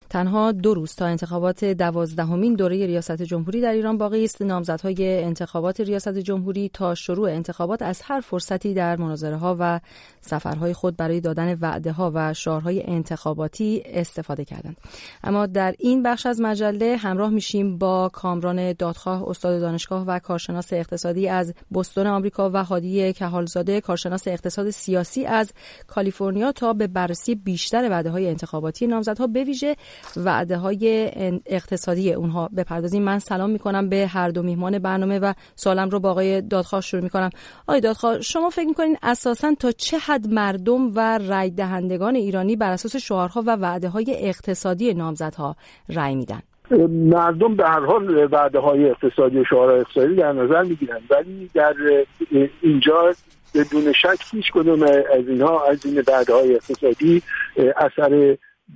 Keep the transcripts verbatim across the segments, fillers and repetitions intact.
تنها دو روز تا انتخابات دوازدهمین دوره ریاست جمهوری در ایران باقی است. نامزدهای انتخابات ریاست جمهوری تا شروع انتخابات از هر فرصتی در مناظره‌ها و سفرهای خود برای دادن وعده‌ها و شعارهای انتخاباتی استفاده کردند. اما در این بخش از مجله همراه میشیم با کامران دادخواه، استاد دانشگاه و کارشناس اقتصادی از بوستون آمریکا، و هادی کهالزاده، کارشناس اقتصاد سیاسی از کالیفرنیا، تا به بررسی بیشتر وعده‌های انتخاباتی نامزدها، به ویژه وعده‌های اقتصادی اونها بپردازیم. من سلام میکنم به هر دو میهمان برنامه و سوالم رو با آقای دادخواه شروع میکنم. آقای دادخواه، شما فکر میکنین اساساً تا چه حد مردم و رای دهندگان ایرانی بر اساس شعارها و وعده‌های اقتصادی نامزدها رای میدن؟ مردم به هر حال وعده‌های اقتصادی و شعارهای اقتصادی در نظر میگیرن، ولی در اینجا بدون شک هیچ کدوم از اینها از این وعده‌های اقتصادی اثر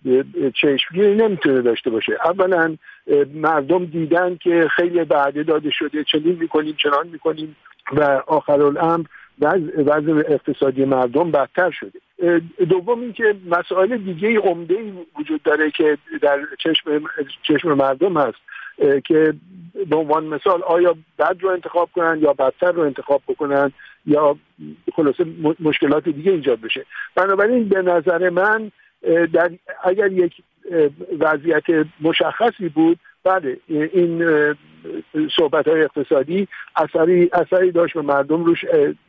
چشمگیری نمیتونه داشته باشه. اولا مردم دیدن که خیلی وعده داده شده، چنین میکنیم چنان میکنیم، و آخرالامر وضع اقتصادی مردم بدتر شده. دوم اینکه مسائل دیگه عمده‌ای وجود داره که در چشم چشم مردم هست که به عنوان مثال آیا بد رو انتخاب کنن یا بدتر رو انتخاب بکنن یا خلاصه مشکلات دیگه ایجاد بشه. بنابراین به نظر من در اگر یک وضعیت مشخصی بود، بله این صحبت‌های اقتصادی اثری اثری داشت و مردم روش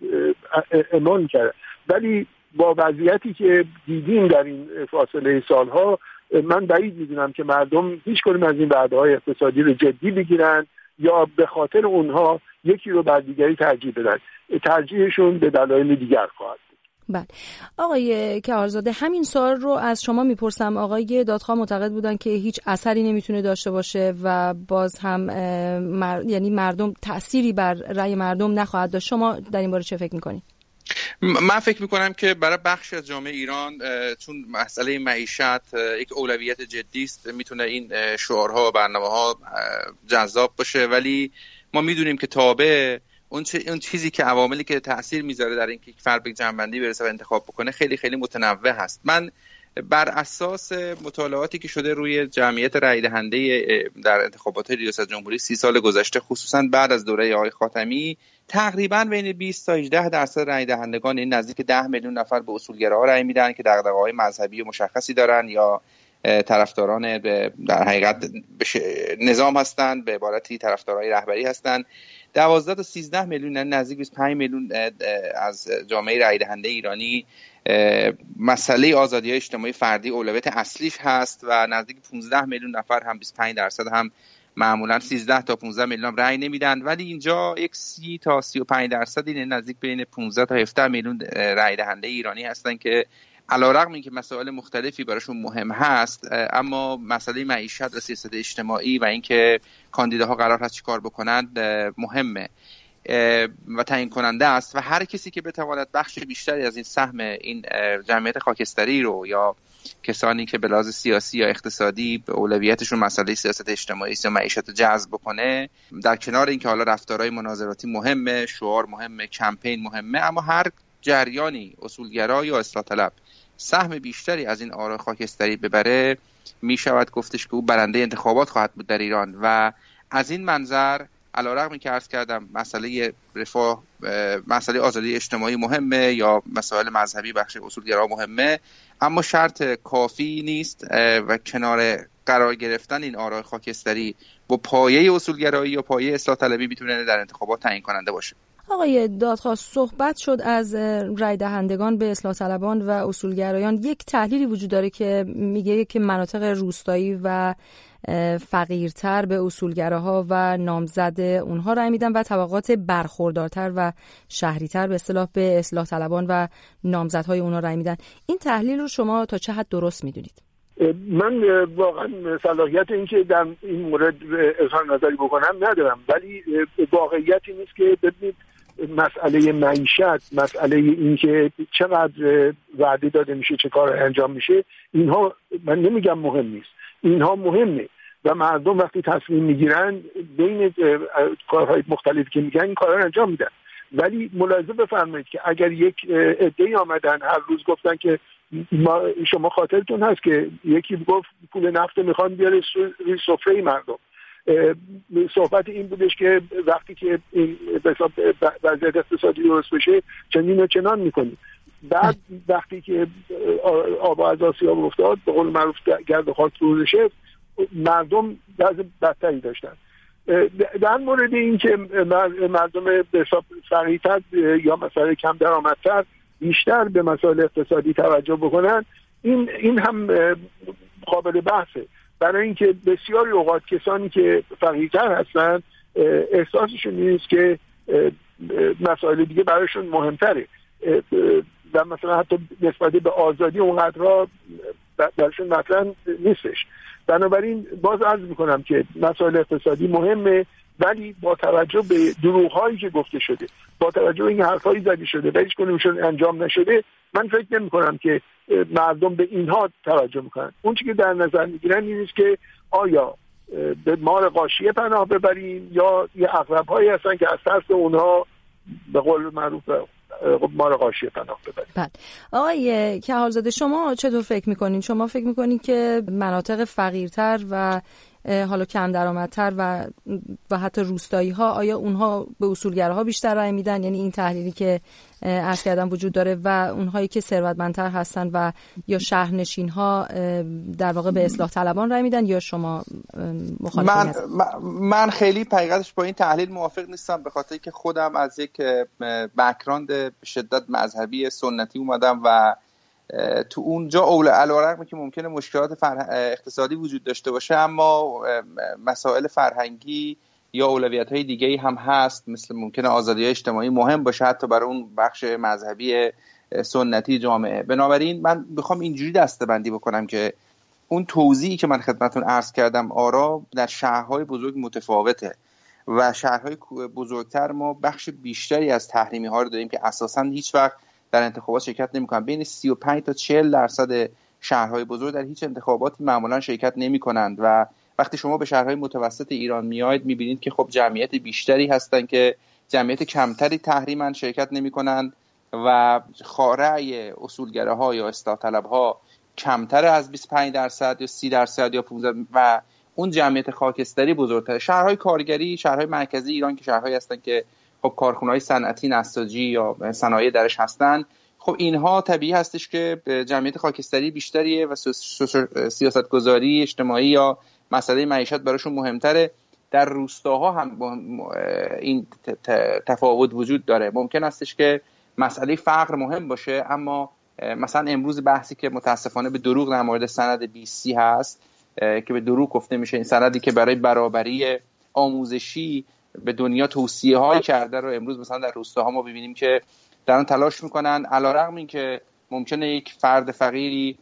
اعمال کرد، ولی با وضعیتی که دیدیم در این فاصله سالها، من بعید می‌دونم که مردم هیچ کدوم از این وعده‌های اقتصادی رو جدی بگیرن یا به خاطر اونها یکی رو بر دیگری ترجیح بدن. ترجیحشون به دلایل دیگر خواهد. بله آقای کهالزاده، همین سوال رو از شما میپرسم. آقای دادخواه معتقد بودن که هیچ اثری نمیتونه داشته باشه و باز هم مر... یعنی مردم تأثیری بر رأی مردم نخواهد داشت. شما در این باره چه فکر میکنید؟ من فکر میکنم که برای بخش از جامعه ایران چون مسئله معیشت یک اولویت جدی است، میتونه این شعارها و برنامه‌ها جذاب باشه، ولی ما میدونیم که تابع اون, اون چیزی که عواملی که تأثیر میذاره در اینکه یک فرد به جنبندی برسه و انتخاب بکنه خیلی خیلی متنوع هست. من بر اساس مطالعاتی که شده روی جمعیت رای دهنده در انتخابات ریاست جمهوری سی سال گذشته، خصوصا بعد از دوره آقای خاتمی، تقریبا بین بیست تا هجده درصد رای دهندگان، این نزدیک ده میلیون نفر، به اصولگراها رای میدن که دغدغه‌های مذهبی مشخصی دارن یا طرفداران در حقیقت نظام هستند، به عبارتی طرفدارای رهبری هستند. دوازده تا سیزده میلیون، نزدیک بیست و پنج میلیون از جامعه رای دهنده ایرانی مسئله آزادی‌های اجتماعی فردی اولویت اصلیش هست و نزدیک پانزده میلیون نفر هم بیست و پنج درصد هم معمولا سیزده تا پانزده میلیون هم رای نمیدن، ولی اینجا یک سی تا سی و پنج درصد این نزدیک بین پانزده تا هفده میلیون رای دهنده ایرانی هستن که علیرغم اینکه مسائل مختلفی براشون مهم هست، اما مسئله معیشت و سیاست اجتماعی و اینکه کاندیداها قرار هست چیکار بکنند مهمه و تعیین کننده است و هر کسی که بتواند بخش بیشتری از این سهم این جمعیت خاکستری رو یا کسانی که به لحاظ سیاسی یا اقتصادی به اولویتشون مسئله سیاست اجتماعی یا معیشت جذب بکنه، در کنار اینکه حالا رفتارهای مناظراتی مهمه، شعار مهمه، کمپین مهمه، اما هر جریانی اصولگرا یا اصلاح طلب سهم بیشتری از این آرای خاکستری ببره، می شود گفتش که او برنده انتخابات خواهد بود در ایران. و از این منظر علیرغم که عرض کردم مسئله رفاه، مسئله آزادی اجتماعی مهمه یا مسائل مذهبی بخش اصولگرا مهمه، اما شرط کافی نیست و کنار قرار گرفتن این آرای خاکستری با پایه اصولگرایی یا پایه اصلاح طلبی میتونه در انتخابات تعیین کننده باشه. آقای دادخواه، صحبت شد از رای دهندگان به اصلاح طلبان و اصولگرایان. یک تحلیلی وجود داره که میگه که مناطق روستایی و فقیرتر به اصولگراها و نامزد اونها رای میدن و طبقات برخوردارتر و شهریتر به اصطلاح به اصلاح طلبان و نامزدهای اونها رای میدن. این تحلیل رو شما تا چه حد درست میدونید؟ من واقعا صلاحیت این که در این مورد اظهار نظری بکنم ندارم، ولی واقعیتی نیست که ببینید مسئله معیشت، مسئله این که چقدر وعده داده میشه، چه کار انجام میشه، اینها من نمیگم مهم نیست، اینها مهمه و مردم وقتی تصمیم میگیرن بین کارهای مختلفی که میگن این کارها رو انجام میدن. ولی ملاحظه بفرمایید که اگر یک عده‌ای آمدن هر روز گفتن که ما شما خاطرتون هست که یکی گفت پول نفت میخوان بیاره روی سفره مردم. صحبت این بودش که وقتی که این وضعیت اقتصادی درست بشه چنین و چنان میکنیم. بعد وقتی که آب از آسیاب افتاد به قول معروف گرد و خاک فرو شه، مردم وضع بدتری داشتن. در مورد این که مردم به حساب فقیرتر یا مثلا کم درآمدتر بیشتر به مسائل اقتصادی توجه بکنن، این این هم قابل بحثه، برای اینکه بسیاری اوقات کسانی که فقیرتر هستن احساسشون نیست که مسائل دیگه برایشون مهمتره و مثلا حتی نسبت به آزادی اونقدرها برایشون مطرح نیستش. بنابراین باز عرض میکنم که مسائل اقتصادی مهمه، ولی با توجه به دروغ‌هایی که گفته شده، با توجه به این حرفایی زده شده و هیچ کدومشون انجام نشده، من فکر نمی‌کنم که مردم به اینها توجه میکنن. اون چیزی که در نظر میگیرن این است که آیا به مار غاشیه پناه ببریم یا یه عقرب‌هایی هستن که از ترس اونها به قول معروف مار غاشیه پناه ببریم. بله. آقای کهالزاده، شما چطور فکر میکنین؟ شما فکر میکنین که مناطق فقیرتر و حالا کم درآمدتر و و حتی روستایی ها، آیا اونها به اصولگراها بیشتر رای میدن؟ یعنی این تحلیلی که عرض کردم وجود داره، و اونهایی که ثروتمندتر هستن و یا شهرنشین ها در واقع به اصلاح طلبان رای میدن، یا شما مخالفین من هستن؟ من خیلی حقیقتش با این تحلیل موافق نیستم، به خاطر که خودم از یک بک‌گراند به شدت مذهبی سنتی اومدم و تو اونجا اول علیرغم که ممکنه مشکلات اقتصادی وجود داشته باشه، اما مسائل فرهنگی یا اولویت‌های دیگه‌ای هم هست، مثل ممکنه آزادی اجتماعی مهم باشه حتی برای اون بخش مذهبی سنتی جامعه. بنابراین من میخوام اینجوری دسته‌بندی بکنم که اون توضیحی که من خدمتتون عرض کردم آرا در شهرهای بزرگ متفاوته و شهرهای بزرگتر ما بخش بیشتری از تحریمی‌ها رو داریم که اساساً هیچ وقت در انتخابات شرکت نمی‌کنن. بین سی و پنج تا چهل درصد شهرهای بزرگ در هیچ انتخاباتی معمولاً شرکت نمی‌کنند و وقتی شما به شهرهای متوسط ایران میاید می‌بینید که خب جمعیت بیشتری هستن که جمعیت کمتری تحریماً شرکت نمی‌کنند و رأی اصولگراها یا اصلاح طلبها کمتر از بیست و پنج درصد یا سی درصد یا پانزده و اون جمعیت خاکستری بزرگتر. شهرهای کارگری، شهرهای مرکزی ایران که شهرهایی هستن که خب کارخونه‌های صنعتی نساجی یا صنایع درش هستن، خب اینها طبیعی هستش که جمعیت خاکستری بیشتریه و سیاستگذاری اجتماعی یا مسئله معیشت براشون مهمتره. در روستاها هم این تفاوت وجود داره. ممکن استش که مسئله فقر مهم باشه، اما مثلا امروز بحثی که متاسفانه به دروغ در مورد سند بی سی هست که به دروغ گفته میشه، این سندی که برای برابری آموزشی به دنیا توصیه های کرده رو امروز مثلا در روستاها ما ببینیم که دارن تلاش میکنن، علیرغم این که ممکنه یک فرد فقیری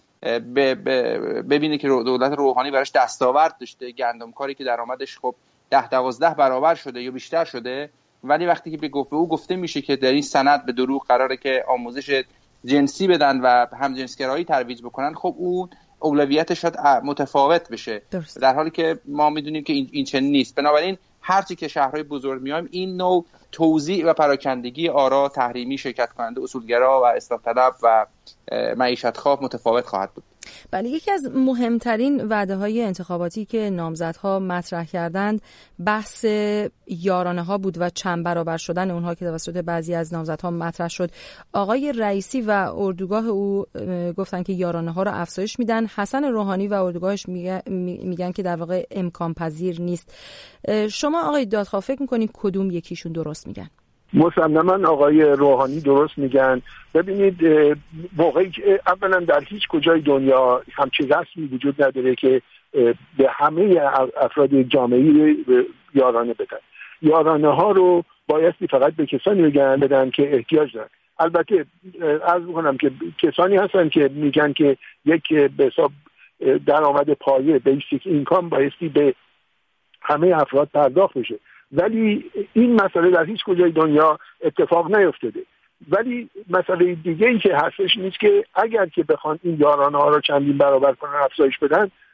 ببینه که دولت روحانی براش دستاورد داشته، گندمکاری که درآمدش خب ده دوازده برابر شده یا بیشتر شده، ولی وقتی که به گفته او گفته میشه که در این سند به دروغ قراره که آموزش جنسی بدن و همجنسگرایی ترویج بکنن، خب اون اولویتش شاید متفاوت بشه، درست. در حالی که ما میدونیم که این, این چنین نیست. بنابراین هرچی که شهرهای بزرگ میایم این نوع توزیع و پراکندگی آرا تحریمی، شرکت کننده، اصولگرا و اصلاح طلب و معیشت خواه متفاوت خواهد بود. بله، یکی از مهمترین وعده‌های انتخاباتی که نامزدها مطرح کردند بحث یارانه ها بود و چند برابر شدن اونها که توسط بعضی از نامزدها مطرح شد. آقای رئیسی و اردوگاه او گفتن که یارانه ها رو افزایش میدن. حسن روحانی و اردوگاهش میگن که در واقع امکان پذیر نیست. شما آقای دادخواه فکر میکنین کدوم یکیشون درست میگن؟ مسلماً آقای روحانی درست میگن. ببینید، موقعی که اولا در هیچ کجای دنیا همچین رسمی وجود نداره که به همه افراد جامعه یارانه بدن. یارانه ها رو بایستی فقط به کسانی بگن بدن که احتیاج دارن. البته عرض میکنم که کسانی هستن که میگن که یک به حساب درآمد پایه بیسیک اینکام بایستی به همه افراد پرداخت بشه، ولی این مسئله در هیچ کجای دنیا اتفاق نیفتاده. ولی مسئله دیگه این که هستش نیست که اگر که بخوان این یارانه ها رو چندین برابر کنن، افزایش بدن،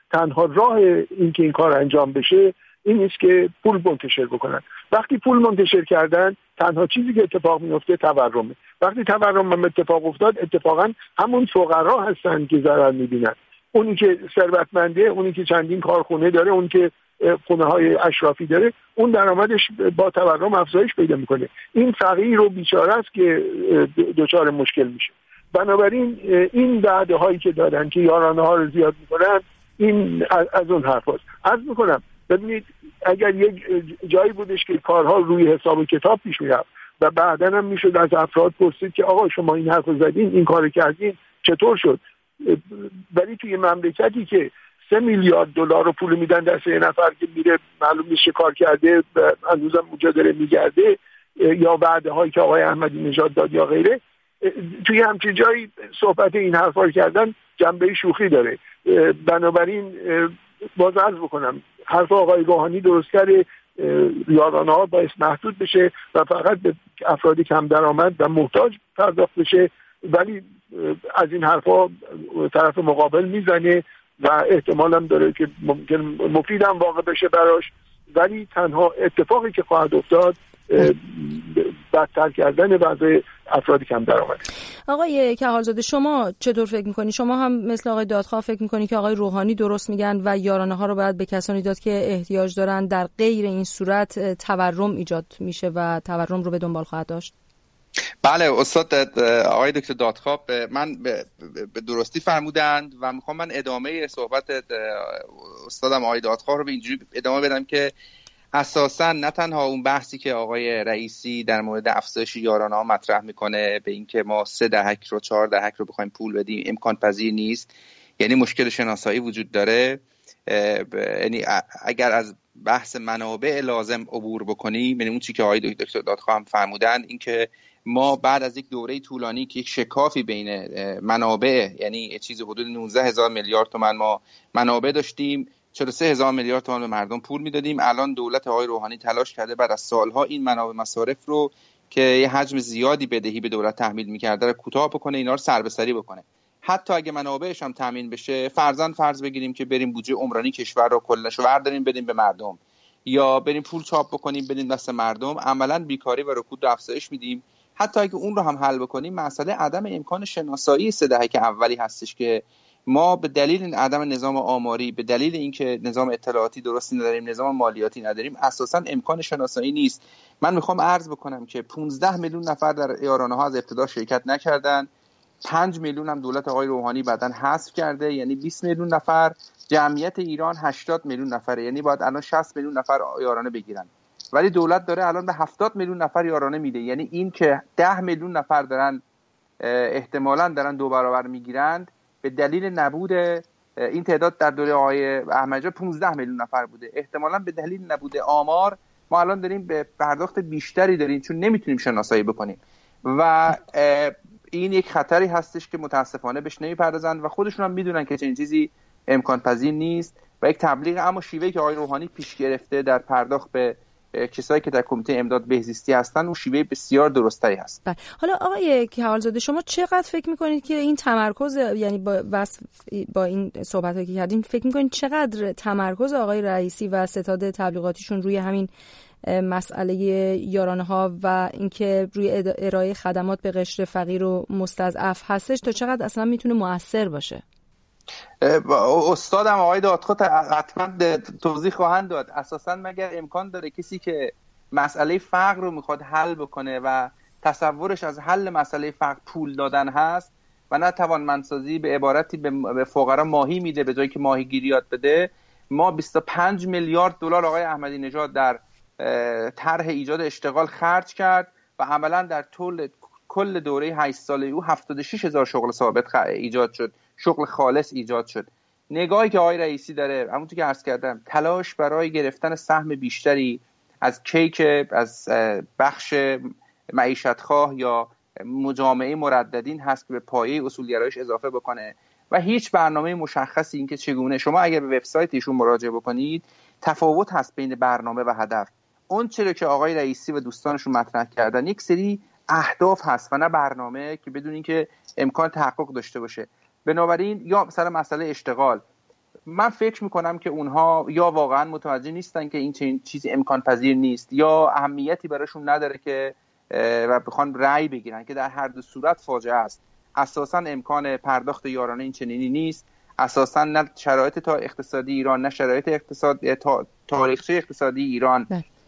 تنها راه این که این کار انجام بشه این نیست که پول منتشر بکنن. وقتی پول منتشر کردن تنها چیزی که اتفاق میفته تورمه. وقتی تورم هم اتفاق افتاد اتفاقا همون فقرا هستن که ضرر میبینن. اونی که ثروتمنده، اونی که چندین کارخونه داره، اونی که خونه های اشرافی داره، اون درآمدش با تورم افزایش پیدا میکنه. این فقیر و بیچاره است که دچار مشکل میشه. بنابراین این وعده هایی که دادن که یارانه ها رو زیاد میکنن این از اون حرف هست. عرض میکنم ببینید اگر یک جایی بودش که کارها روی حساب و کتاب پیش میرفت و بعداً هم میشد از افراد پرسید که آقا شما این حرف زدین، این کار کردین، چطور شد؟ ولی توی مملکتی که سه میلیارد دلار رو پول میدن دست یه نفر که میره معلوم نیست چه کار کرده، هنوزم اونجا داره میگرده، یا وعده هایی که آقای احمدی نژاد داد یا غیره، توی همچین جایی صحبت این حرفا رو کردن جنبه شوخی داره. بنابراین باز عرض بکنم حرف آقای روحانی درست کرده، یارانه ها باید محدود بشه و فقط به افرادی کم درآمد و محتاج پرداخت بشه، ولی از این حرفا طرف مقابل میزنه و احتمال هم داره که ممکن مفید هم واقع بشه براش، ولی تنها اتفاقی که خواهد افتاد بدتر کردن وضع افرادی کم درآمد. آقای کهالزاده شما چطور فکر میکنی؟ شما هم مثل آقای دادخواه فکر میکنی که آقای روحانی درست میگن و یارانه ها رو باید به کسانی داد که احتیاج دارن، در غیر این صورت تورم ایجاد میشه و تورم رو به دنبال خواهد داشت؟ بله استاد آقای دکتر دادخواه من به درستی فرمودند و میخوام من ادامه صحبت استادم آقای دادخواه رو به اینجوری ادامه بدم که اساساً نه تنها اون بحثی که آقای رئیسی در مورد افزایش یارانه ها مطرح میکنه به اینکه ما سه دهک رو چهار دهک رو بخوایم پول بدیم امکان پذیر نیست، یعنی مشکل شناسایی وجود داره. یعنی اگر از بحث منابع لازم عبور بکنیم، یعنی اون چیزی که آقای دکتر دادخواه هم فرمودن، این که ما بعد از یک دوره طولانی که یک شکافی بین منابع، یعنی چیز حدود نوزده هزار میلیارد تومان ما منابع داشتیم، چهل و سه هزار میلیارد تومان به مردم پول میدادیم. الان دولت آقای روحانی تلاش کرده بعد از سالها این منابع مصارف رو که یه حجم زیادی بدهی به دولت تحمیل می‌کرده رو کوتاه بکنه، اینا رو سربسری بکنه. حتی اگه منابعش هم تامین بشه، فرضاً فرض بگیریم که بریم بودجه عمرانی کشور رو کلش برداریم بدیم به مردم، یا بریم پول چاپ بکنیم بدیم دست مردم، عملاً بیکاری و رکود رو افزایش میدیم. حتی اگه اون رو هم حل بکنیم، مسئله عدم امکان شناسایی سه دهک اولی هستش که ما به دلیل عدم نظام آماری، به دلیل اینکه نظام اطلاعاتی درستی نداریم، نظام مالیاتی نداریم، اساساً امکان شناسایی نیست. من میخوام عرض بکنم که پانزده میلیون نفر در یارانه ها از ابتدا شرکت نکردن، پنج میلیون هم دولت آقای روحانی بعداً حذف کرده، یعنی بیست میلیون نفر. جمعیت ایران هشتاد میلیون نفره، یعنی باید الان شصت میلیون نفر یارانه بگیرن، ولی دولت داره الان به هفتاد میلیون نفر یارانه میده. یعنی این که ده میلیون نفر دارن احتمالاً دارن دو برابر میگیرند به دلیل نبود این تعداد در دوره آقای احمدی پانزده میلیون نفر بوده. احتمالاً به دلیل نبود آمار ما الان داریم به پرداخت بیشتری داریم چون نمیتونیم شناسایی بکنیم و این یک خطری هستش که متاسفانه بهش نمیپردازن و خودشون هم میدونن که چنین چیزی امکان پذیر نیست و یک تبلیغ اما شیوهی که آقای روحانی پیش گرفته در پرداخت به کسایی که در کمیته امداد بهزیستی هستن اون شیوه بسیار درستری هست. بله. حالا آقای کهالزاده شما چقدر فکر میکنید که این تمرکز، یعنی با وصف با این صحبتایی که کردین، فکر میکنید چقدر تمرکز آقای رئیسی و ستاد تبلیغاتیشون روی همین مسئله یارانه ها و اینکه روی ارائه خدمات به قشر فقیر و مستضعف هستش تا چقدر اصلا میتونه مؤثر باشه؟ استادم آقای دادخواه حتما توضیح خواهند داد. اساسا مگر امکان داره کسی که مسئله فقر رو میخواد حل بکنه و تصورش از حل مسئله فقر پول دادن هست و نه توانمندسازی به عبارتی به فقرا ماهی میده به جایی که ماهیگیری یاد بده؟ ما بیست و پنج میلیارد دلار آقای احمدی نژاد در طرح ایجاد اشتغال خرج کرد و عملا در طول کل دوره هشت ساله او هفتاد و شش هزار شغل ثابت ایجاد شد، شغل خالص ایجاد شد. نگاهی که آقای رئیسی داره، همونطور که عرض کردم، تلاش برای گرفتن سهم بیشتری از کیک، از بخش معیشتخواه یا مجامعه مرددین هست که به پایه اصولگرایش اضافه بکنه و هیچ برنامه مشخصی این که چگونه. شما اگر به وبسایت ایشون مراجعه بکنید تفاوت هست بین برنامه و هدف. اون چیزی که آقای رئیسی و دوستانشون مطرح کردن یک سری اهداف هست و نه برنامه که بدون اینکه امکان تحقق داشته باشه. بنابراین یا مثلا مسئله اشتغال، من فکر میکنم که اونها یا واقعا متوجه نیستن که این چنین چیزی امکان پذیر نیست یا اهمیتی براشون نداره که و بخوان رأی بگیرن که در هر دو صورت فاجعه است. اساسا امکان پرداخت یارانه این چنینی نیست، اساسا نه شرایط تا اقتصادی ایران نه شرایط اقتصاد تا تاریخچه اقتصادی ایران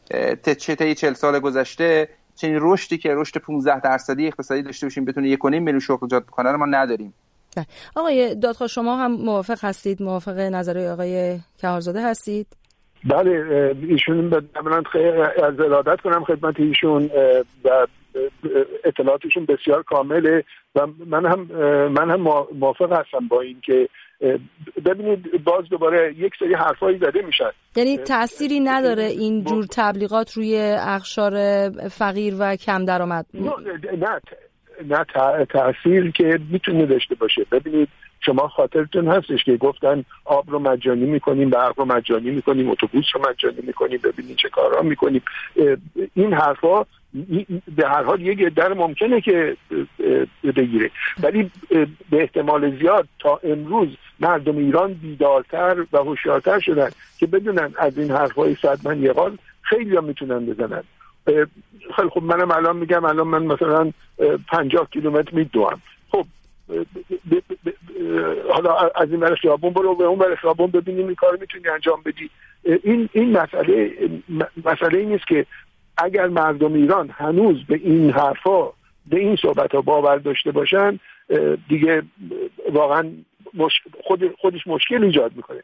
طی چهل سال گذشته چنین رشدی که رشد پانزده درصدی اقتصادی داشته باشیم بتونه یک و نیم میلیون شغل ایجاد بکنه ما نداریم. آقای دادخواه شما هم موافق هستید؟ موافق نظریه آقای کهارزاده هستید؟ بله، ایشون بدونن از ارادت کنم خدمت ایشون و اطلاعاتشون بسیار کامله و من هم من هم موافق هستم با این که ببینید باز دوباره یک سری حرفایی زده میشن. یعنی تأثیری نداره این جور تبلیغات روی اقشار فقیر و کم درآمد؟ نه نه نه تأثیر که میتونه داشته باشه. ببینید شما خاطرتون هستش که گفتن آب رو مجانی میکنیم، برق رو مجانی میکنیم، اتوبوس رو مجانی میکنیم، ببینید چه کارا میکنیم. این حرفا به هر حال یک در ممکنه که بگیره، ولی به احتمال زیاد تا امروز مردم ایران بیدارتر و هوشیارتر شدن که بدونن از این حرفای صدمن یه قال خیلی ها میتونن بزنن. خیلی خب منم الان میگم الان من مثلا پنجاه کیلومتر میدوام، خب ب ب ب حالا از این ور خیابون برو به اون ور خیابون ببینیم این کار میتونی انجام بدی. این این مسئله مسئله این نیست که اگر مردم ایران هنوز به این حرفا به این صحبت ها باور داشته باشن دیگه واقعا مش... خود خودش مشکل ایجاد میکنه.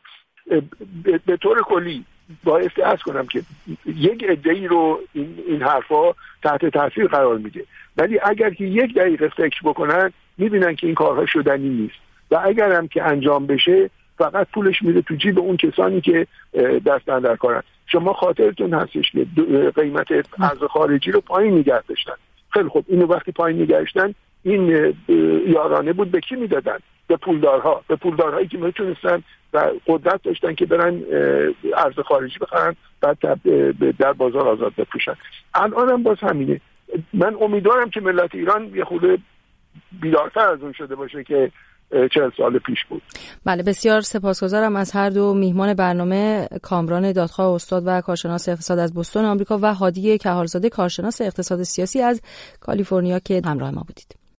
به طور کلی بایستی عرض کنم که یک عده‌ای رو این این حرفا تحت تاثیر قرار میده، ولی اگر که یک دقیقه فکر بکنن میبینن که این کارها شدنی نیست و اگر هم که انجام بشه فقط پولش میره تو جیب اون کسانی که دستن در کارن. شما خاطرتون هستش که قیمت ارز خارجی رو پایین نگه داشتن. خیلی خوب، اینو وقتی پایین نگه داشتن این یارانه بود به کی میدادن؟ به پولدارها، به پولدارهایی که میتونستن و قدرت داشتن که برن ارز خارجی بخرن بعد در بازار آزاد بفروشن. الان هم باز همینه. من امیدوارم که ملت ایران یه خورده بیدارتر از اون شده باشه که چهل سال پیش بود. بله، بسیار سپاسگزارم از هر دو میهمان برنامه، کامران دادخواه استاد و کارشناس اقتصاد از بوستون آمریکا و هادی کهارزاده کارشناس اقتصاد سیاسی از کالیفرنیا که همراه ما بودید.